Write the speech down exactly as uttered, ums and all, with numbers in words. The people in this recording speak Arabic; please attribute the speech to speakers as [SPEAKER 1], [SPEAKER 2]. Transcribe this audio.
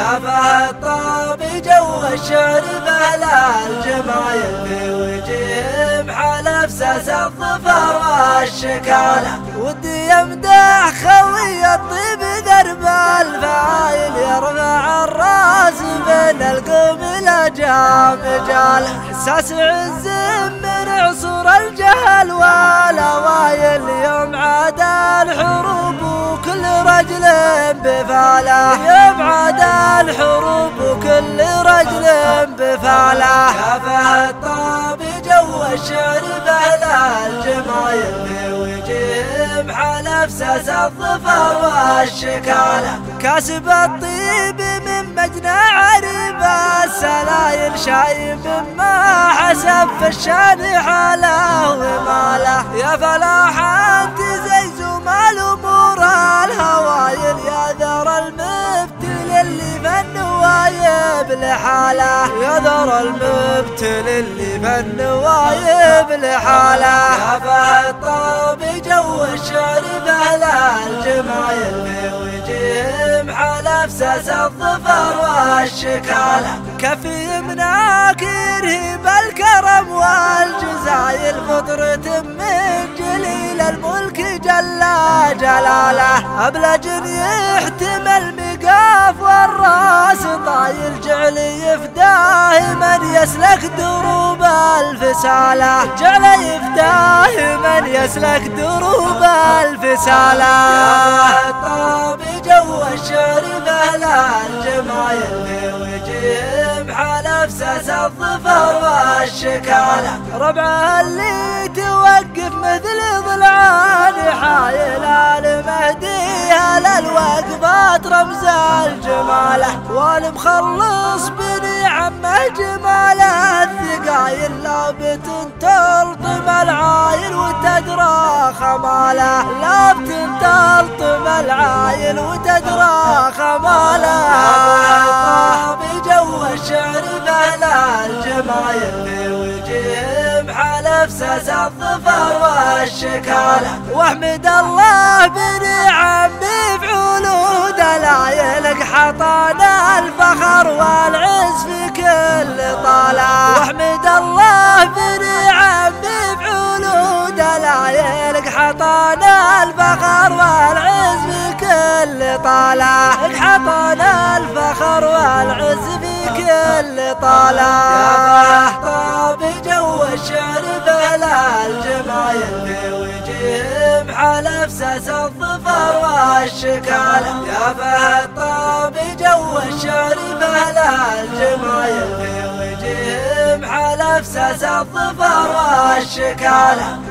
[SPEAKER 1] يا فهد طاب جو الشعر بهلا الجمايل في وجههم حلف ساس الظفر والشكالة. ودي يمدح خوي الطيب درب الفايل يرفع الراس بين القوم الأجام جاله. ساس عز من عصور الجهل والاوائل يوم عاد الحروب وكل رجل بفاله. يوم عاد الحروب وكل رجل بفاله. يا فهد طاب جو الشعر بهلا الجمايل في وجههم حلف ساس الظفر والشكالة. كاسب الطيب من مجنى عريب السلايل شايب ما حسب في الشان حاله وماله. يا فلاحة انت زمال امور الهوايل يا ذر المبتل اللي في النوايب لحاله. يا ذر المبتل اللي في النوايب لحاله. يا فهد طاب جو الشعر بهلا الجمايل في وجههم حلف ساس الظفر والشكالة. كفي مناك يرهب الكرم والجزايل فطرة من جليل الملك جل جلاله. أبلج يحتمل مقاف والراس طايل جعل يفداه من يسلك دروب الفسالة. جعل يفداه من يسلك دروب الفسالة. يا طاب جو الشعر بهلا الجمايل في وجههم حلف ساس الظفر والشكالة. ربعه اللي توقف مثل ضلعان حايل المهديها للوقفات رمز الجماله. والمخلص بني عمه جماله الثقايل لابت تلطم العايل وتدرى خماله. لابت تلطم العايل وتدرى خماله. بجو الشعر بهلا الجمايل في وجههم حلف ساس الظفر والشكالة. واحمد الله بنعمه بعلو دلايلك حطانا الفخر والعز في كل طالة. واحمد الله بنعمه بعلو دلايلك حطانا الفخر والعز في كل طالة. حطانا الفخر والعز في كل طالة. يا طاب جو الشعر بهلا الجمايل في وجههم حلف ساس الظفر والشكالة. يا فهد طاب جو الشعر بهلا الجمايل في وجههم حلف ساس الظفر والشكالة.